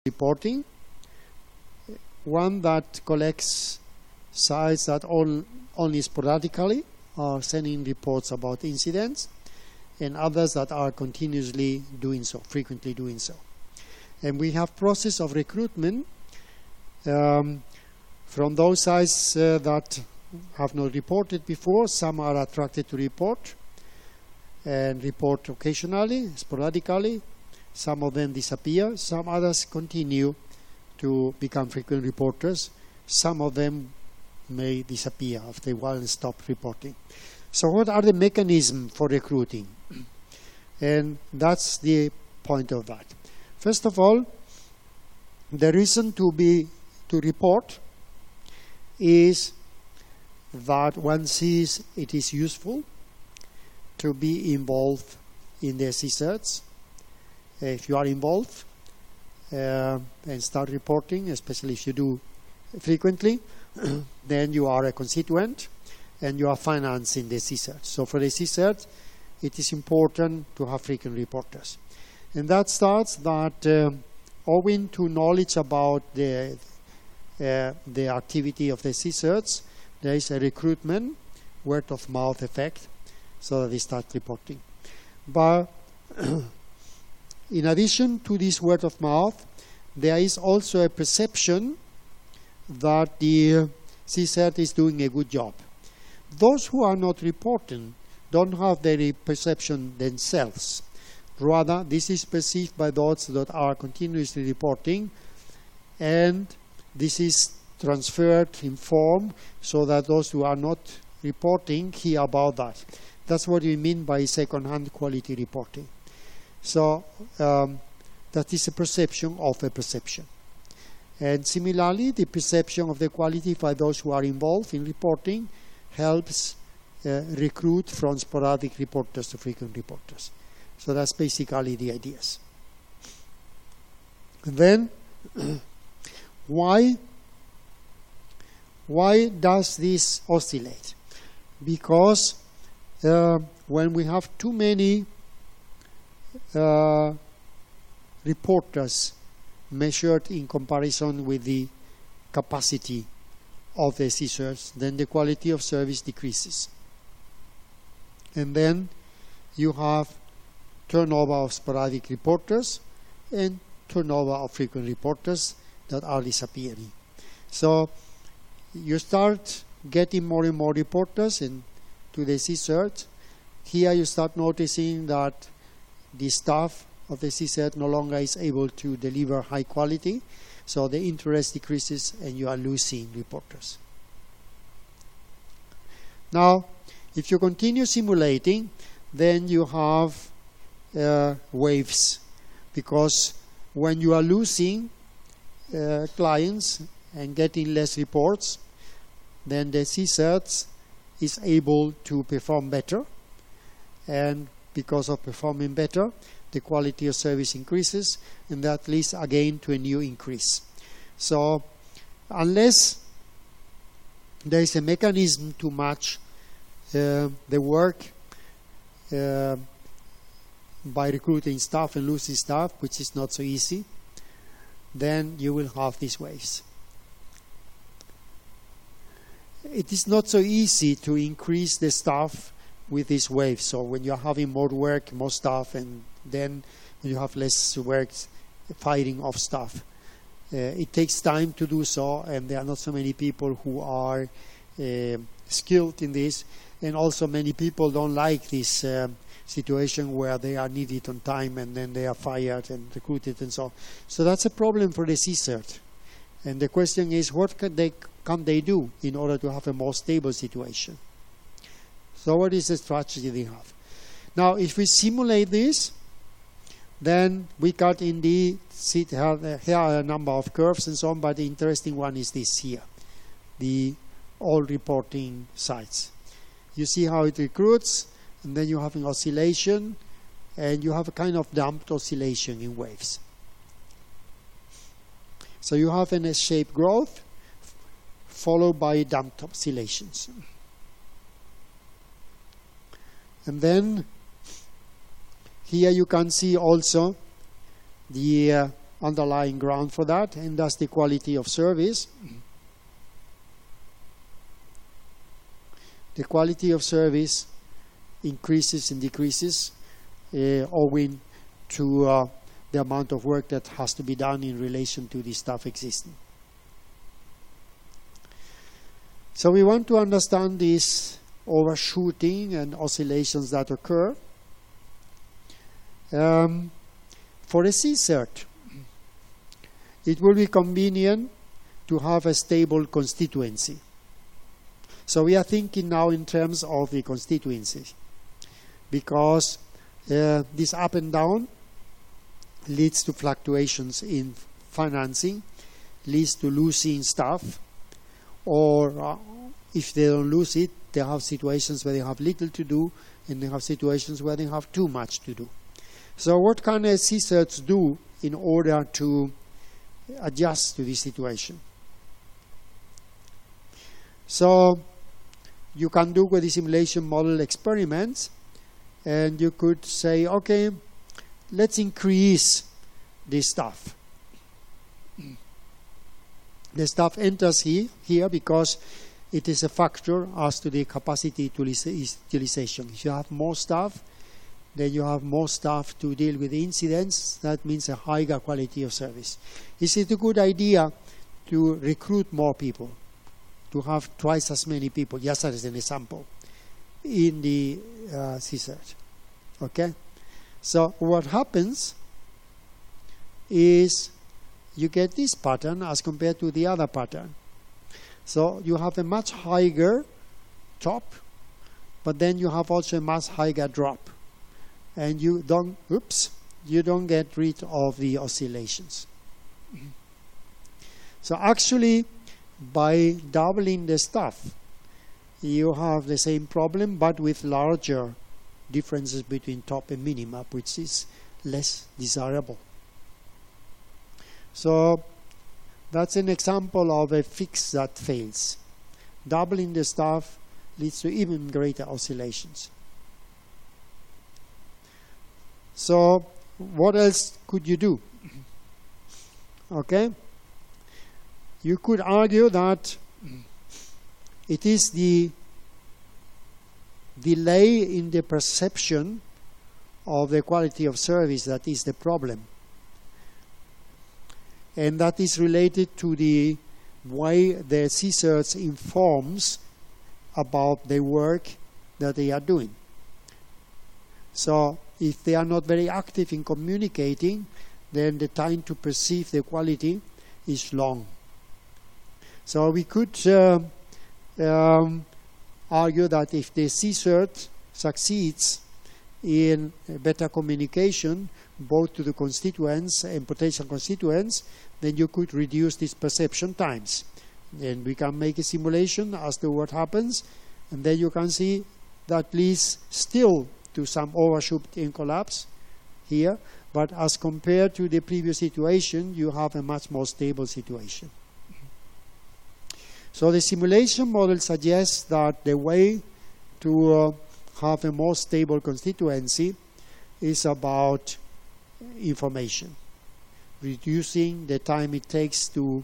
reporting. One that collects sites that only sporadically are sending reports about incidents, and others that are continuously doing so, frequently doing so. And we have process of recruitment from those sites that have not reported before. Some are attracted to report and report occasionally, sporadically. Some of them disappear. Some others continue to become frequent reporters. Some of them may disappear after a while and stop reporting. So what are the mechanisms for recruiting? And that's the point of that. First of all, the reason to report is that one sees it is useful to be involved in the research. If you are involved and start reporting, especially if you do frequently, then you are a constituent and you are financing the research. So for the research, it is important to have frequent reporters. And that starts that owing to knowledge about the activity of the research, there is a recruitment, word of mouth effect, so that they start reporting. But in addition to this word of mouth, there is also a perception that the CSIRT is doing a good job. Those who are not reporting don't have the perception themselves. Rather, this is perceived by those that are continuously reporting, and this is transferred in form so that those who are not reporting hear about that. That's what we mean by second-hand quality reporting. So that is a perception of a perception. And similarly, the perception of the quality by those who are involved in reporting helps recruit from sporadic reporters to frequent reporters. So that's basically the ideas. And then, why does this oscillate? Because when we have too many reporters measured in comparison with the capacity of the research, then the quality of service decreases. And then you have turnover of sporadic reporters and turnover of frequent reporters that are disappearing. So you start getting more and more reporters into the research. Here you start noticing that the staff of the CSIRT no longer is able to deliver high quality, so the interest decreases and you are losing reporters. Now, if you continue simulating, then you have waves, because when you are losing clients and getting less reports, then the CSIRT is able to perform better, and because of performing better, the quality of service increases, and that leads again to a new increase. So unless there is a mechanism to match the work by recruiting staff and losing staff, which is not so easy, then you will have these waves. It is not so easy to increase the staff with these waves. So when you're having more work, more staff, and then when you have less work, firing off staff. It takes time to do so, and there are not so many people who are skilled in this, and also many people don't like this situation where they are needed on time and then they are fired and recruited and so on. So that's a problem for the CSIRT. And the question is, what can they do in order to have a more stable situation? So what is the strategy they have? Now, if we simulate this, then we got in the, here are a number of curves and so on, but the interesting one is this here, the all reporting sites. You see how it recruits, and then you have an oscillation, and you have a kind of damped oscillation in waves. So you have an S-shaped growth followed by damped oscillations. And then here you can see also the underlying ground for that, and that's the quality of service. The quality of service increases and decreases owing to the amount of work that has to be done in relation to the staff existing. So we want to understand this overshooting and oscillations that occur. For a CSIRT, it will be convenient to have a stable constituency. So we are thinking now in terms of the constituency, because this up and down leads to fluctuations in financing, leads to losing staff, or if they don't lose it, they have situations where they have little to do, and they have situations where they have too much to do. So what can a CSIRT do in order to adjust to this situation? So you can do with the simulation model experiments, and you could say, okay, let's increase the staff. The staff enters here because it is a factor as to the capacity utilization. If you have more staff, then you have more staff to deal with incidents. That means a higher quality of service. Is it a good idea to recruit more people, to have twice as many people, just as an example, in the CSIRT? Okay? So what happens is you get this pattern as compared to the other pattern. So you have a much higher top, but then you have also a much higher drop. And you don't get rid of the oscillations. So actually, by doubling the staff, you have the same problem, but with larger differences between top and minima, which is less desirable. So that's an example of a fix that fails. Doubling the staff leads to even greater oscillations. So what else could you do? Okay? You could argue that it is the delay in the perception of the quality of service that is the problem. And that is related to the way the CSIRT informs about the work that they are doing. So if they are not very active in communicating, then the time to perceive the quality is long. So we could argue that if the CSIRT succeeds in better communication, both to the constituents and potential constituents, then you could reduce these perception times. Then we can make a simulation as to what happens, and then you can see that leads still to some overshoot and collapse here, but as compared to the previous situation, you have a much more stable situation. So the simulation model suggests that the way to have a more stable constituency is about information, reducing the time it takes to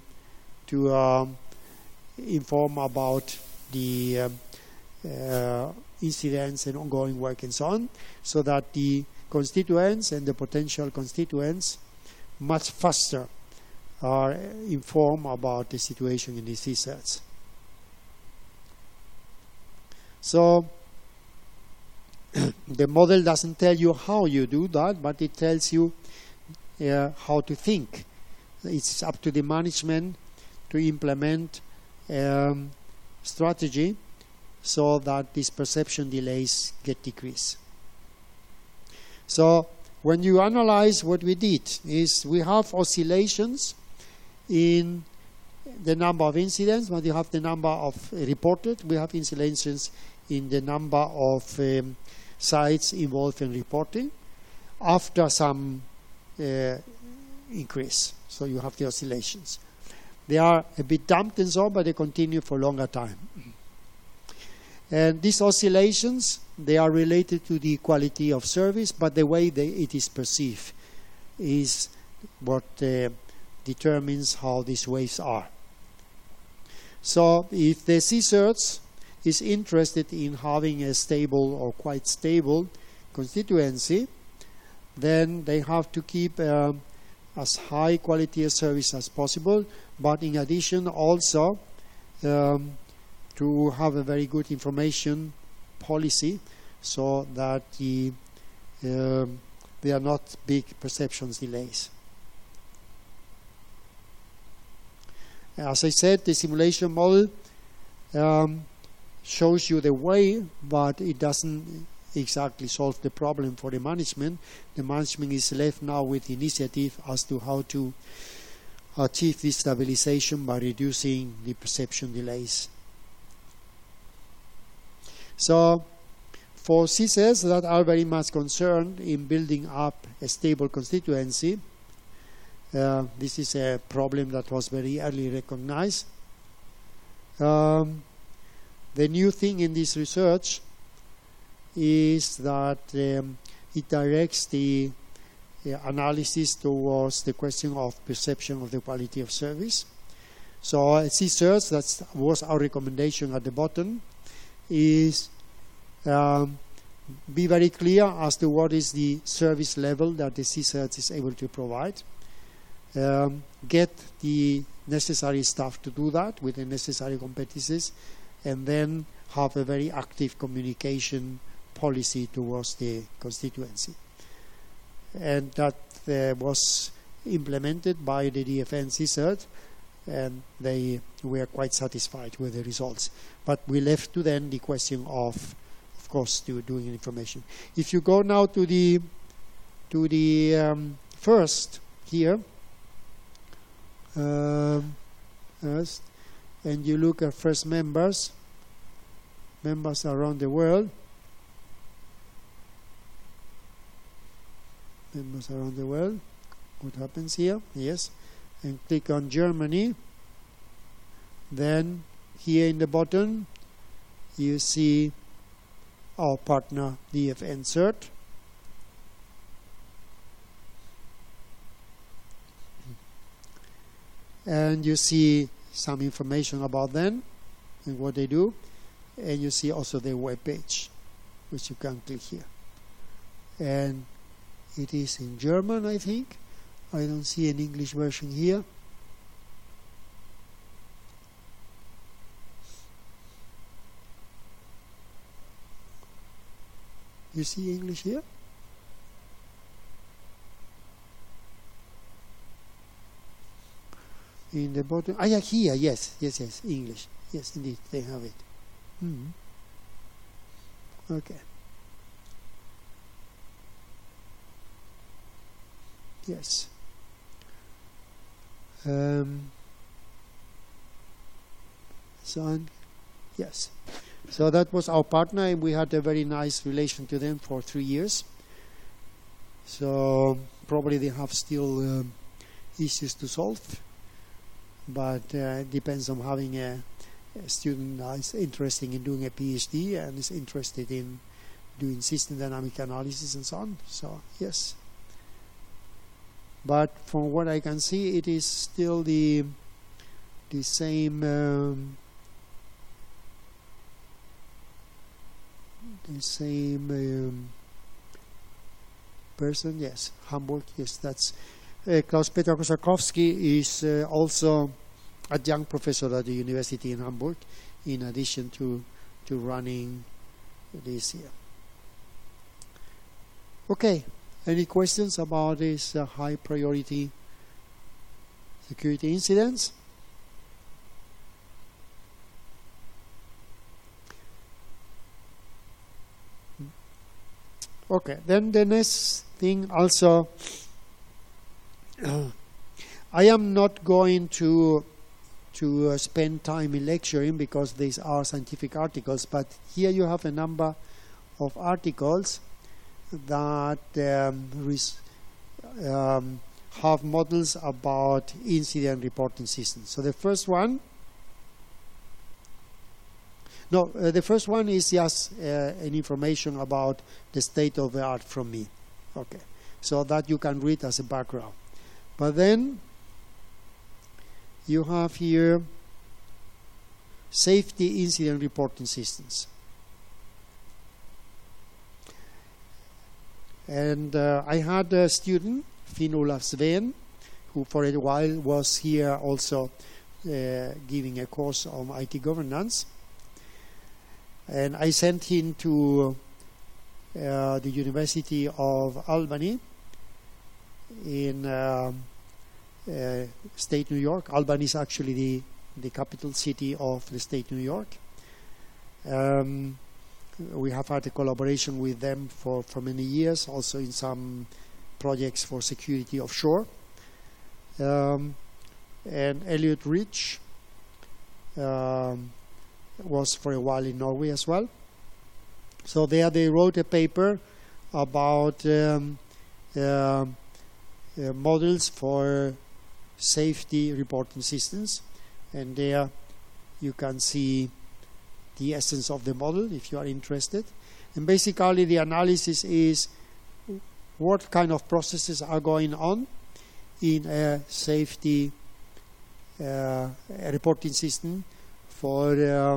inform about the incidents and ongoing work and so on, so that the constituents and the potential constituents much faster are informed about the situation in the CSIRTs. So the model doesn't tell you how you do that, but it tells you how to think. It's up to the management to implement strategy so that these perception delays get decreased. So when you analyze what we did is we have oscillations in the number of incidents, but you have the number of reported. We have oscillations in the number of sites involved in reporting after some increase. So you have the oscillations. They are a bit damped and so, but they continue for a longer time. And these oscillations, they are related to the quality of service, but the way it is perceived is determines how these waves are. So if the CSIRT is interested in having a stable or quite stable constituency, then they have to keep as high quality a service as possible, but in addition also to have a very good information policy, so that there are not big perceptions delays. As I said, the simulation model shows you the way, but it doesn't exactly solve the problem for the management. The management is left now with initiative as to how to achieve this stabilization by reducing the perception delays. So for CSIRTs that are very much concerned in building up a stable constituency, this is a problem that was very early recognized. The new thing in this research is that it directs the analysis towards the question of perception of the quality of service. So CSIRTs, that was our recommendation at the bottom, is be very clear as to what is the service level that the CSIRT is able to provide. Get the necessary staff to do that with the necessary competencies, and then have a very active communication policy towards the constituency. And that was implemented by the DFN CSIRT, and they were quite satisfied with the results. But we left to then the question of course, to doing information. If you go now to the first here, first, and you look at first members around the world, what happens here? Yes, and click on Germany. Then here in the bottom you see our partner DFN CERT. And you see some information about them and what they do, and you see also their web page, which you can click here. And it is in German, I think. I don't see an English version here. You see English here? In the bottom. Ah, yeah, here. Yes, English. Yes, indeed, they have it. Okay. Yes. Yes. So that was our partner, and we had a very nice relation to them for 3 years. So probably they have still issues to solve, but it depends on having a student that is interested in doing a PhD and is interested in doing system dynamic analysis and so on. So yes. But from what I can see, it is still the same person. Yes, Hamburg. Yes, that's Klaus-Peter Kosakowski is also adjunct professor at the university in Hamburg, in addition to running this here. Okay. Any questions about these high priority security incidents? Okay, then the next thing also, I am not going to spend time in lecturing because these are scientific articles, but here you have a number of articles that have models about incident reporting systems. So the first one is just an information about the state of the art from me. Okay, so that you can read as a background. But then you have here safety incident reporting systems. And I had a student, Finn Olaf Sveen, who for a while was here also giving a course on IT governance. And I sent him to the University of Albany in state New York. Albany is actually the capital city of the state New York. We have had a collaboration with them for many years, also in some projects for security offshore. And Elliot Rich was for a while in Norway as well. So there they wrote a paper about models for safety reporting systems, and there you can see the essence of the model if you are interested. And basically the analysis is what kind of processes are going on in a safety reporting system for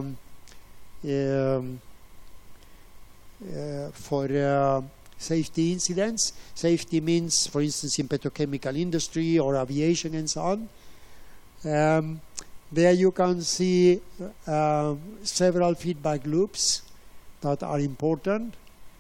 safety incidents. Safety means, for instance, in petrochemical industry or aviation and so on. There you can see several feedback loops that are important.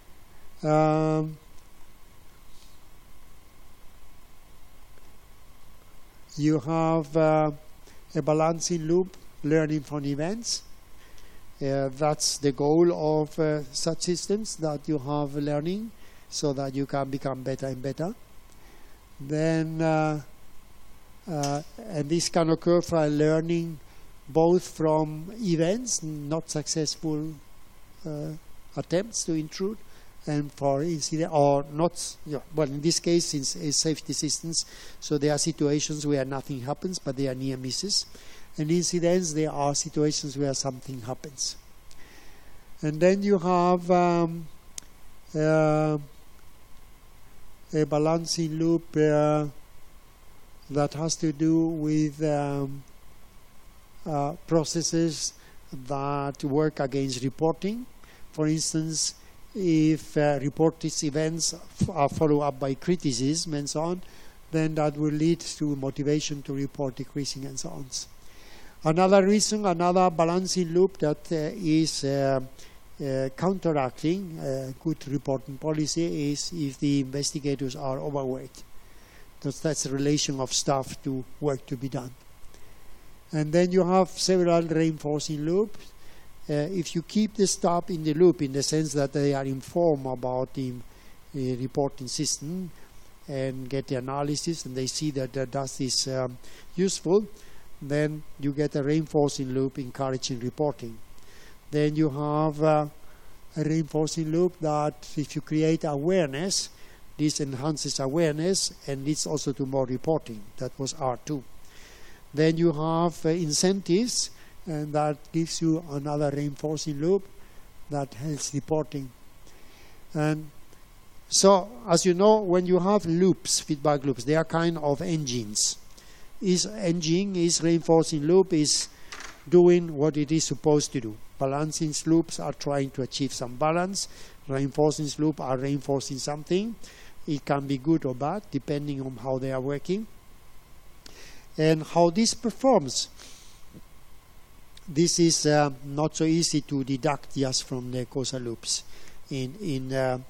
You have a balancing loop, learning from events. That's the goal of such systems, that you have learning so that you can become better and better. Then and this can occur for learning both from events, not successful attempts to intrude, and for incident or not. Well, in this case, it's safety systems, so there are situations where nothing happens, but they are near misses. And incidents, there are situations where something happens. And then you have a balancing loop that has to do with processes that work against reporting. For instance, if reported events are followed up by criticism and so on, then that will lead to motivation to report decreasing and so on. Another reason, another balancing loop that is counteracting good reporting policy is if the investigators are overworked. That's the relation of staff to work to be done. And then you have several reinforcing loops. If you keep the staff in the loop, in the sense that they are informed about the reporting system and get the analysis, and they see that that is useful, then you get a reinforcing loop encouraging reporting. Then you have a reinforcing loop that if you create awareness, this enhances awareness and leads also to more reporting. That was R2. Then you have incentives, and that gives you another reinforcing loop that helps reporting. And so, as you know, when you have loops, feedback loops, they are kind of engines. Engine is reinforcing loop is doing what it is supposed to do. Balancing loops are trying to achieve some balance. Reinforcing loops are reinforcing something. It can be good or bad, depending on how they are working. And how this performs. This is not so easy to deduct just from the causal loops. In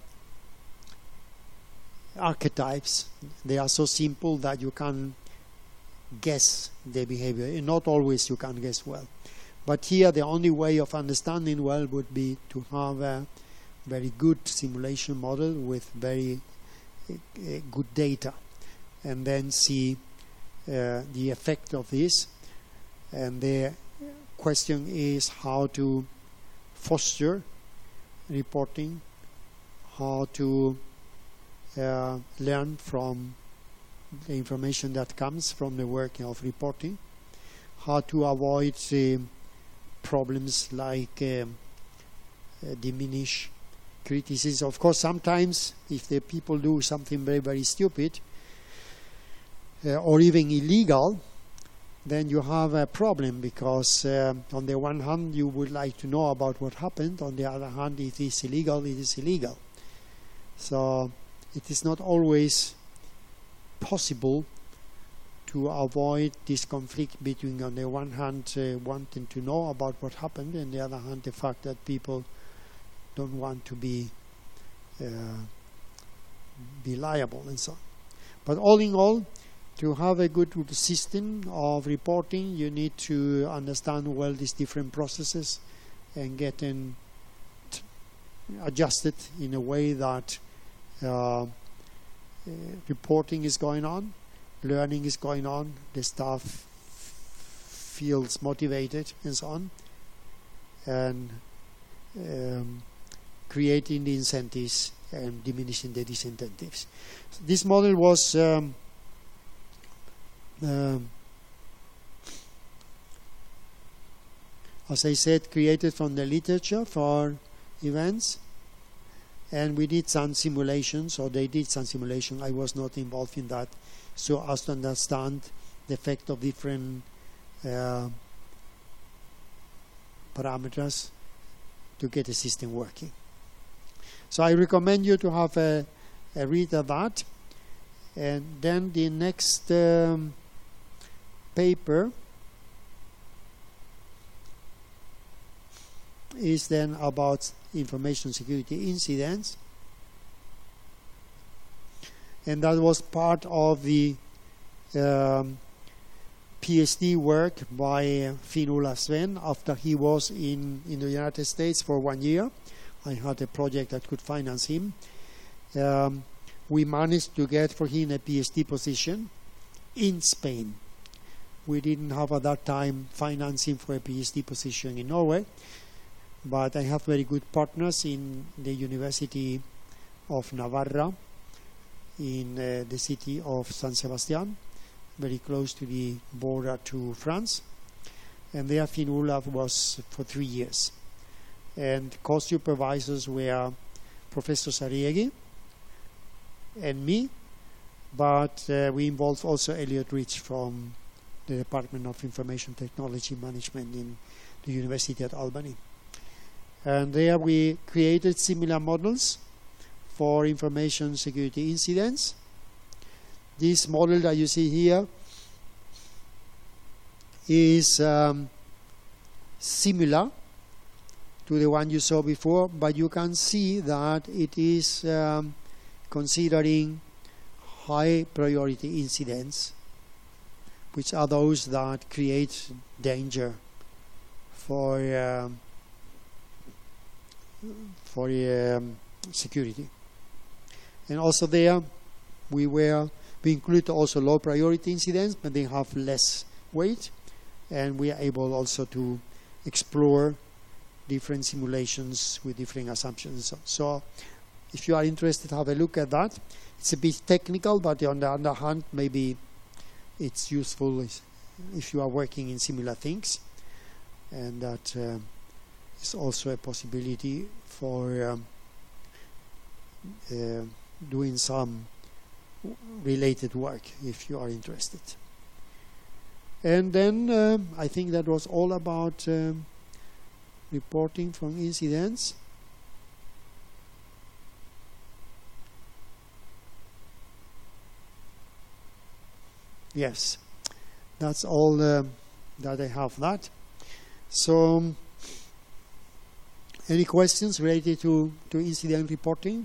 archetypes, they are so simple that you can guess the behavior. And not always you can guess well. But here the only way of understanding well would be to have a very good simulation model with very good data, and then see the effect of this. And the question is how to foster reporting, how to learn from the information that comes from the work of reporting, how to avoid problems like diminish criticism. Of course, sometimes if the people do something very, very stupid, or even illegal, then you have a problem, because on the one hand you would like to know about what happened, on the other hand if it is illegal, it is illegal. So it is not always possible to avoid this conflict between, on the one hand, wanting to know about what happened, and the other hand the fact that people don't want to be liable and so on. But all in all, to have a good system of reporting, you need to understand well these different processes and get them adjusted in a way that reporting is going on, learning is going on, the staff feels motivated and so on, and creating the incentives and diminishing the disincentives. So this model was as I said, created from the literature for events, and we did some simulations, or they did some simulation. I was not involved in that, so as to understand the effect of different parameters to get the system working. So I recommend you to have a read of that. And then the next paper is then about information security incidents, and that was part of the PhD work by Finn-Olav Sveen after he was in the United States for 1 year. I had a project that could finance him. We managed to get for him a PhD position in Spain. We didn't have at that time financing for a PhD position in Norway, but I have very good partners in the University of Navarra, in the city of San Sebastian, very close to the border to France. And there Finn-Olav was for 3 years. And co-supervisors were Professor Sariegi and me, but we involved also Elliot Rich from the Department of Information Technology Management in the University at Albany. And there we created similar models for information security incidents. This model that you see here is similar to the one you saw before, but you can see that it is considering high priority incidents, which are those that create danger for security. And also there we include also low priority incidents, but they have less weight, and we are able also to explore different simulations with different assumptions. So if you are interested, have a look at that. It's a bit technical, but on the other hand, maybe it's useful if you are working in similar things, and that is also a possibility for doing some related work if you are interested. And then I think that was all about reporting from incidents. Yes, that's all that I have that. So any questions related to incident reporting?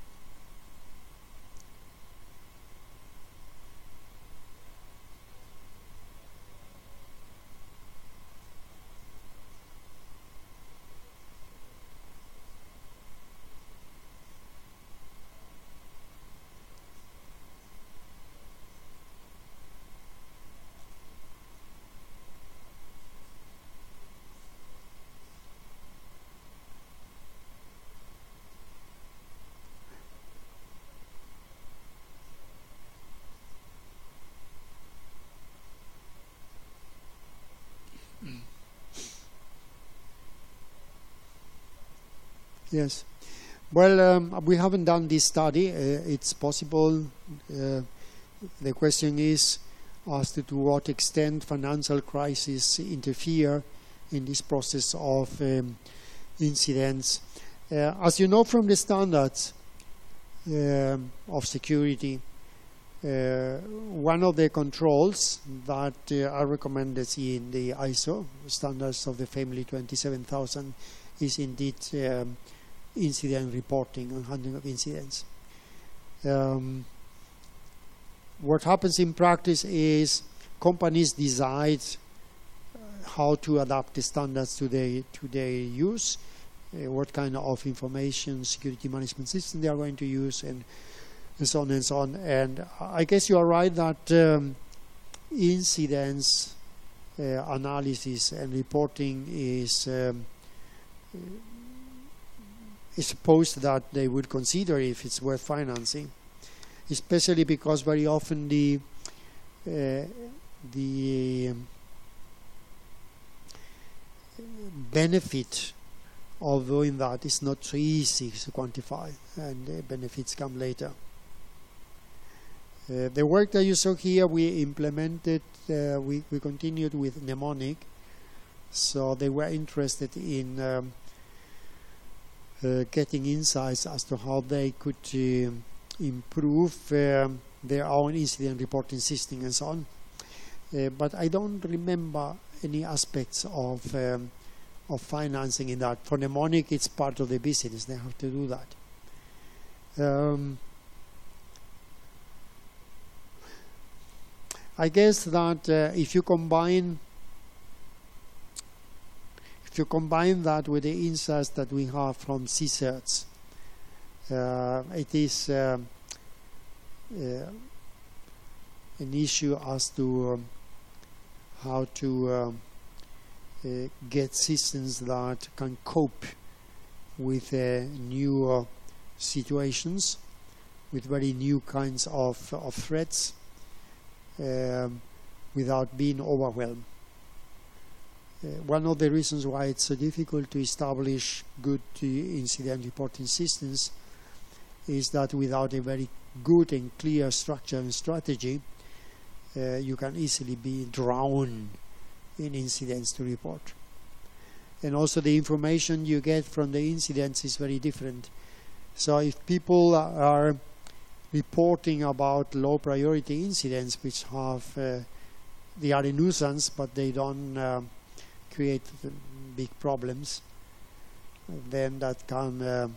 Yes. Well, we haven't done this study. It's possible The question is as to what extent financial crises interfere in this process of incidents. As you know from the standards of security, one of the controls that are recommended in the ISO standards of the family 27000 is indeed incident reporting and handling of incidents. What happens in practice is companies decide how to adapt the standards to their use, what kind of information security management system they are going to use, and so on and so on. And I guess you are right that incidents analysis and reporting is supposed that they would consider if it's worth financing, especially because very often the benefit of doing that is not so easy to quantify, and the benefits come later. The work that you saw here, we implemented, we continued with Mnemonic, so they were interested in getting insights as to how they could improve their own incident reporting system and so on. But I don't remember any aspects of financing in that. For Mnemonic, it's part of the business. They have to do that. I guess that if you combine that with the insights that we have from CSIRTs, it is an issue as to how to get systems that can cope with new situations, with very new kinds of threats, without being overwhelmed. One of the reasons why it's so difficult to establish good incident reporting systems is that without a very good and clear structure and strategy, you can easily be drowned in incidents to report. And also the information you get from the incidents is very different. So if people are reporting about low priority incidents which have they are a nuisance but they don't create big problems, then that can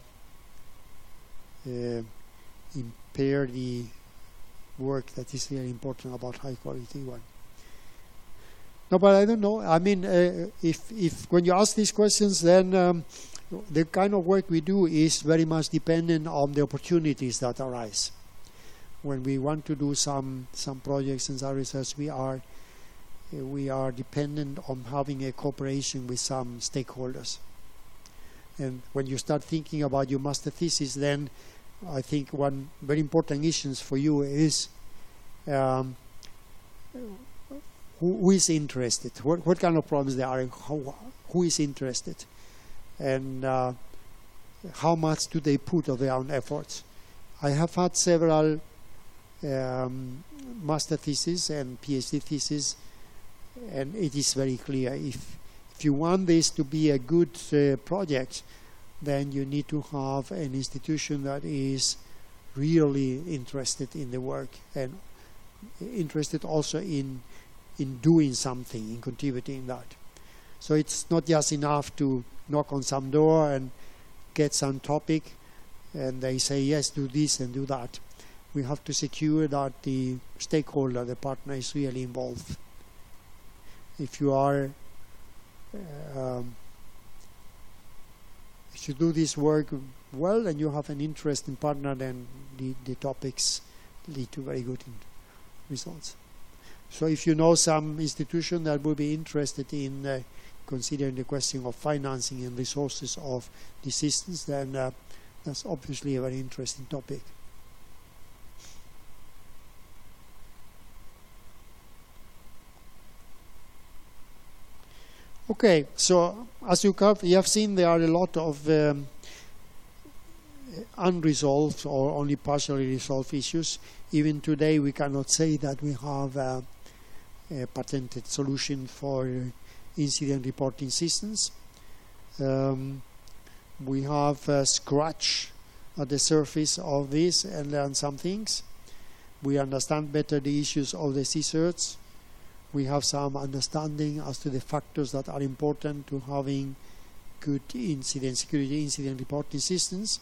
impair the work that is really important about high quality one. No, but I don't know. I mean, if when you ask these questions, then the kind of work we do is very much dependent on the opportunities that arise. When we want to do some projects and some research, we are dependent on having a cooperation with some stakeholders. And when you start thinking about your master thesis, then I think one very important issue for you is who is interested, what kind of problems there are, and who is interested, and how much do they put of their own efforts. I have had several master theses and PhD theses, and it is very clear if you want this to be a good project, then you need to have an institution that is really interested in the work and interested also in doing something, in contributing that. So it's not just enough to knock on some door and get some topic and they say yes, do this and do that. We have to secure that the stakeholder, the partner, is really involved. If you are if you do this work well and you have an interesting partner, then the topics lead to very good results. So if you know some institution that will be interested in considering the question of financing and resources of the systems, then that's obviously a very interesting topic. Okay, so as you have seen, there are a lot of unresolved or only partially resolved issues. Even today, we cannot say that we have a patented solution for incident reporting systems. We have scratched at the surface of this and learned some things. We understand better the issues of the CSIRTs. We have some understanding as to the factors that are important to having good security incident reporting systems.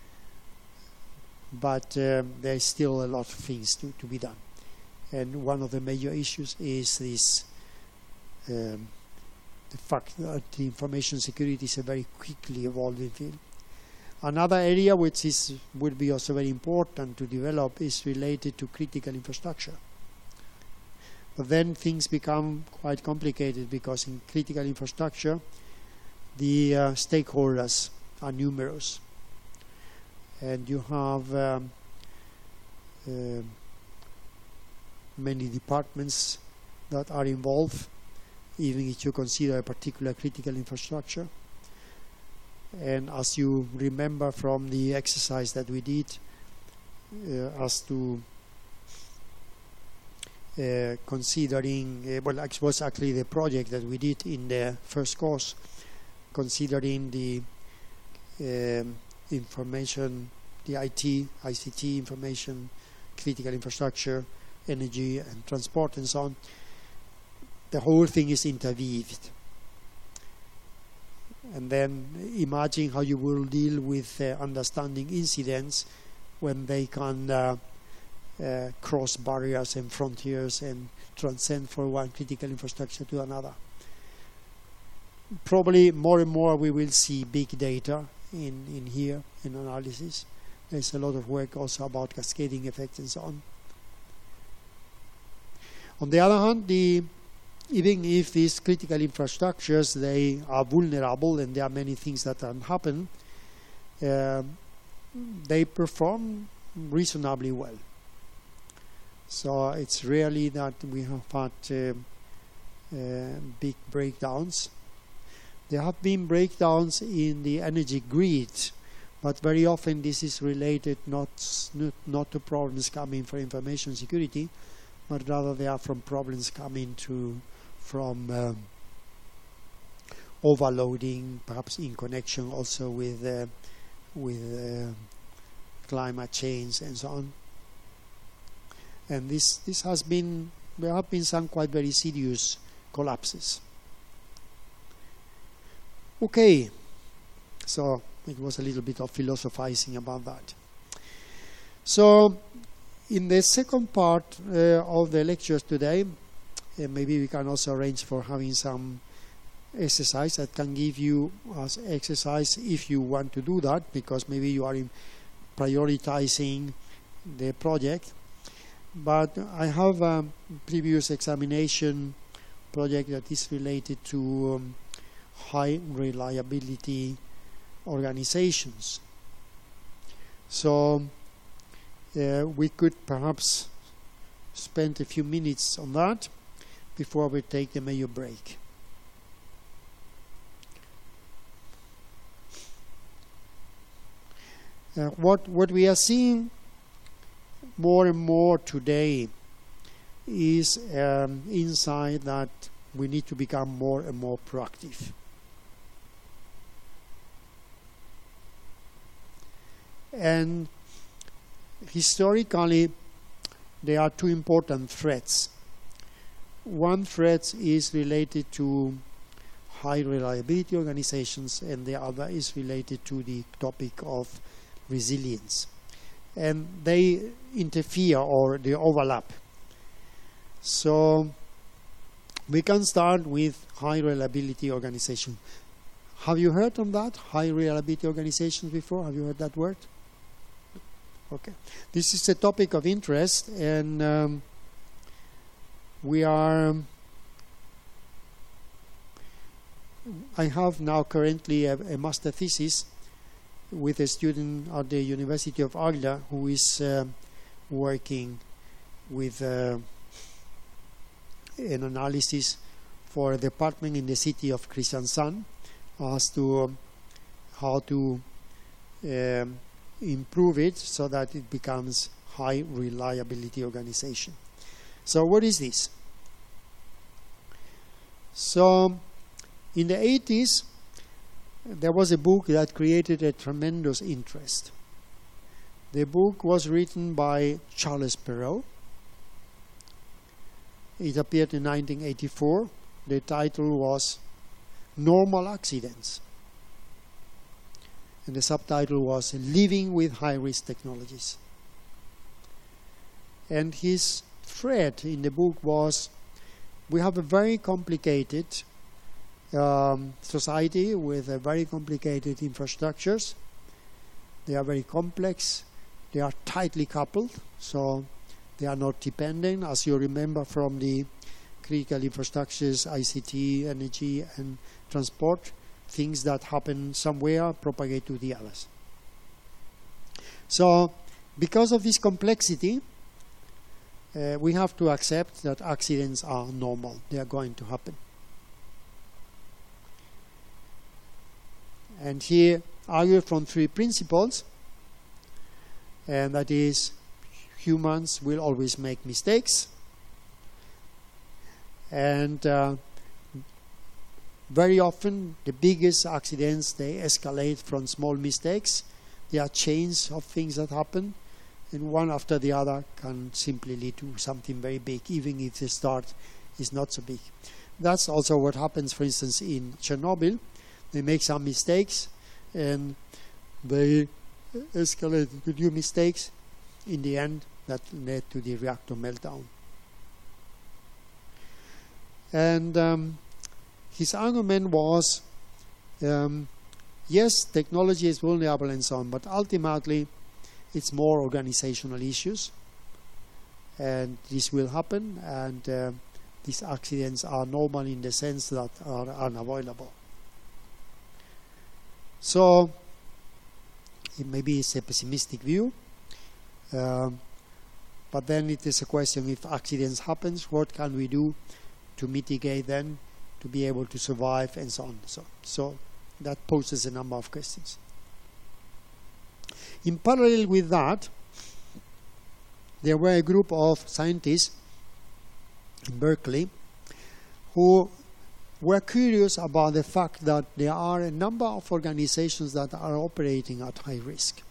But there's still a lot of things to be done. And one of the major issues is this, the fact that the information security is a very quickly evolving field. Another area which would be also very important to develop is related to critical infrastructure. But then things become quite complicated, because in critical infrastructure the stakeholders are numerous, and you have many departments that are involved, even if you consider a particular critical infrastructure. And as you remember from the exercise that we did as to considering, well, it was actually the project that we did in the first course, considering the information, the ICT information, critical infrastructure, energy and transport and so on. The whole thing is interweaved. And then imagine how you will deal with understanding incidents when they can cross barriers and frontiers and transcend from one critical infrastructure to another. Probably more and more we will see big data in here in analysis. There's a lot of work also about cascading effects and so on. On the other hand, even if these critical infrastructures, they are vulnerable and there are many things that can happen, they perform reasonably well. So it's rarely that we have had big breakdowns. There have been breakdowns in the energy grid, but very often this is related not to problems coming from information security, but rather they are from problems coming from overloading, perhaps in connection also with climate change and so on. And this has been, there have been some quite very serious collapses. Okay, so it was a little bit of philosophizing about that. So in the second part of the lectures today, maybe we can also arrange for having some exercise that can give you as exercise if you want to do that, because maybe you are prioritizing the project. But I have a previous examination project that is related to high reliability organizations. So we could perhaps spend a few minutes on that before we take the major break. What we are seeing more and more today is insight that we need to become more and more proactive. And historically, there are two important threats. One threat is related to high reliability organizations, and the other is related to the topic of resilience. And they interfere, or they overlap. So we can start with high reliability organization. Have you heard of that? High reliability organizations before? Have you heard that word? Okay. This is a topic of interest, and I have now currently a master thesis with a student at the University of Agder who is working with an analysis for a department in the city of Kristiansand as to how to improve it so that it becomes high reliability organization. So what is this? So in the 80s, there was a book that created a tremendous interest. The book was written by Charles Perrow. It appeared in 1984. The title was Normal Accidents. And the subtitle was Living with High-Risk Technologies. And his thread in the book was, we have a very complicated society with very complicated infrastructures. They are very complex. They are tightly coupled, so they are not dependent, as you remember from the critical infrastructures, ICT, energy, and transport. Things that happen somewhere propagate to the others. So, because of this complexity, we have to accept that accidents are normal. They are going to happen. And here, argue from three principles, and that is, humans will always make mistakes, and very often the biggest accidents, they escalate from small mistakes. There are chains of things that happen, and one after the other can simply lead to something very big, even if the start is not so big. That's also what happens, for instance, in Chernobyl. They make some mistakes, and they escalate to new mistakes. In the end, that led to the reactor meltdown. And his argument was, yes, technology is vulnerable and so on, but ultimately it's more organizational issues, and this will happen, and these accidents are normal in the sense that are unavoidable. So maybe it's a pessimistic view, but then it is a question, if accidents happen, what can we do to mitigate them, to be able to survive, and so on. So that poses a number of questions. In parallel with that, there were a group of scientists in Berkeley who were curious about the fact that there are a number of organizations that are operating at high risk,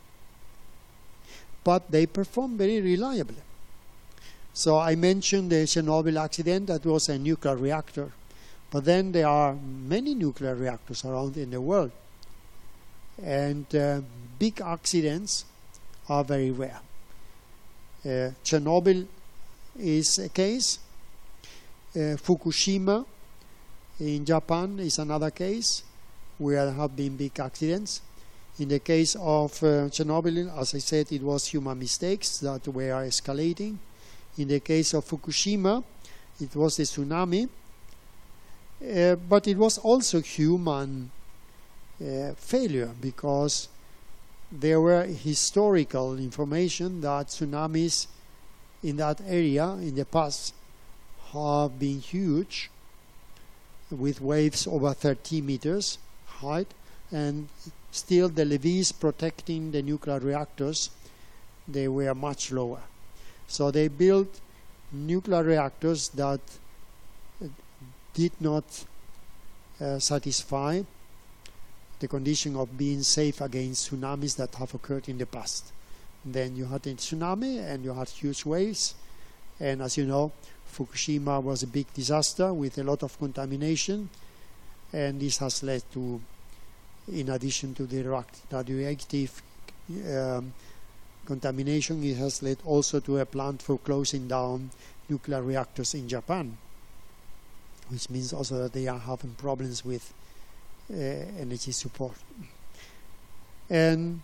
but they perform very reliably. So I mentioned the Chernobyl accident. That was a nuclear reactor, but then there are many nuclear reactors around in the world, and big accidents are very rare. Chernobyl is a case. Fukushima in Japan is another case where there have been big accidents. In the case of Chernobyl, as I said, it was human mistakes that were escalating. In the case of Fukushima, it was a tsunami, but it was also human failure, because there were historical information that tsunamis in that area in the past have been huge, with waves over 30 meters height, and still the levees protecting the nuclear reactors, they were much lower. So they built nuclear reactors that did not satisfy the condition of being safe against tsunamis that have occurred in the past. Then you had a tsunami and you had huge waves, and as you know, Fukushima was a big disaster with a lot of contamination, and this has led to, in addition to the radioactive contamination, it has led also to a plan for closing down nuclear reactors in Japan, which means also that they are having problems with energy support. And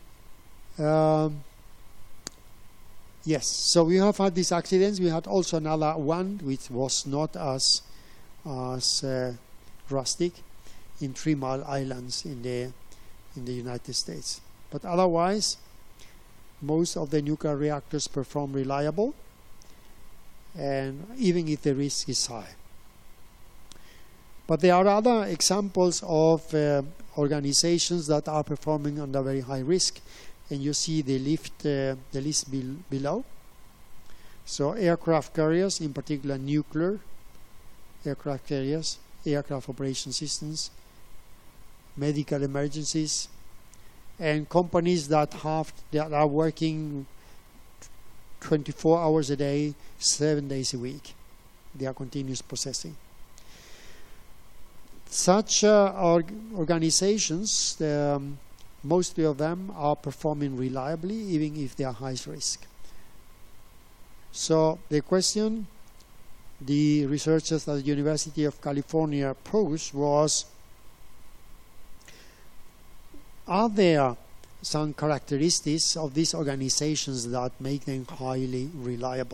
yes, so we have had these accidents. We had also another one which was not as drastic in 3 Mile Islands in the United States. But otherwise, most of the nuclear reactors perform reliable, and even if the risk is high. But there are other examples of organizations that are performing under very high risk, and you see the list below. So aircraft carriers, in particular nuclear aircraft carriers, aircraft operation systems, medical emergencies, and companies that are working 24 hours a day, 7 days a week. They are continuous processing. Such organizations, mostly of them are performing reliably, even if they are high risk. So the question the researchers at the University of California posed was, are there some characteristics of these organizations that make them highly reliable?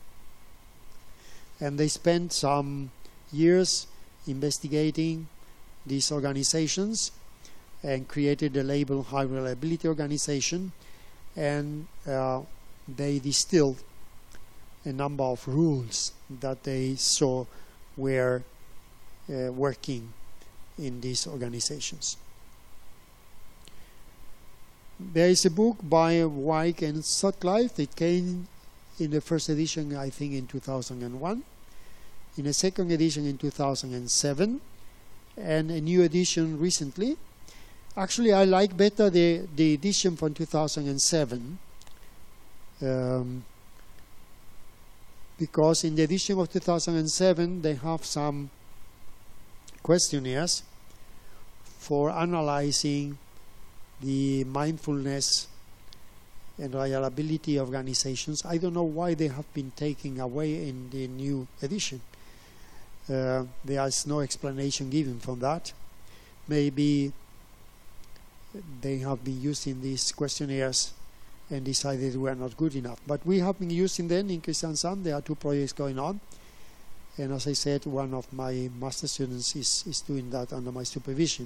And they spent some years investigating these organizations and created the label High Reliability Organization, and they distilled a number of rules that they saw were working in these organizations. There is a book by Wyke and Sutcliffe. It came in the first edition, I think, in 2001, in a second edition in 2007, and a new edition recently. Actually, I like better the edition from 2007, because in the edition of 2007 they have some questionnaires for analyzing the mindfulness and reliability of organizations. I don't know why they have been taken away in the new edition. There is no explanation given for that. Maybe they have been using these questionnaires and decided we are not good enough. But we have been using them in Kristiansand. There are 2 projects going on. And as I said, one of my master students is doing that under my supervision.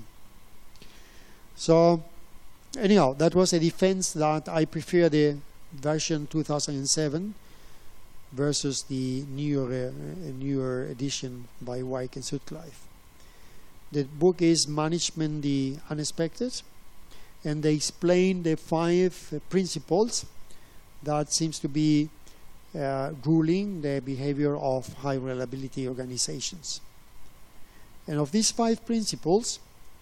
So anyhow, that was a defense that I prefer the version 2007 versus the newer edition by Wyke and Sutcliffe. The book is Management the Unexpected, and they explain the 5 principles that seems to be ruling the behavior of high reliability organizations. And of these 5 principles,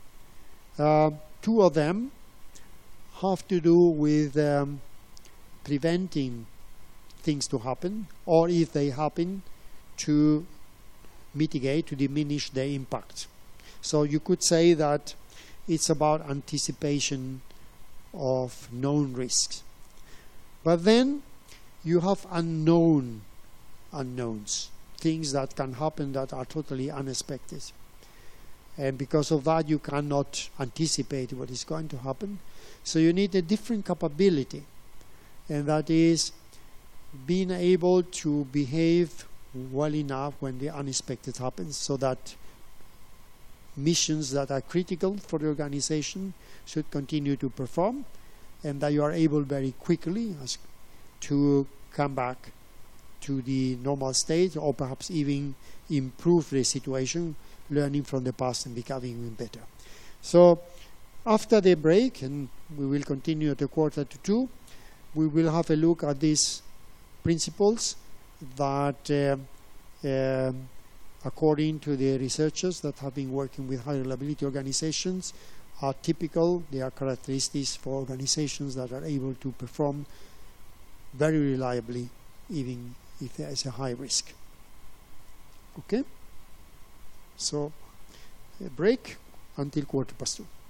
2 of them have to do with preventing things to happen, or if they happen, to mitigate, to diminish their impact. So you could say that it's about anticipation of known risks. But then you have unknowns, things that can happen that are totally unexpected. And because of that, you cannot anticipate what is going to happen. So you need a different capability, and that is being able to behave well enough when the unexpected happens, so that missions that are critical for the organization should continue to perform, and that you are able very quickly to come back to the normal state, or perhaps even improve the situation, learning from the past and becoming even better. So after the break, and we will continue at 1:45, we will have a look at these principles that according to the researchers that have been working with high reliability organizations, are typical. They are characteristics for organizations that are able to perform very reliably, even if there is a high risk. Okay? So, a break until 2:15.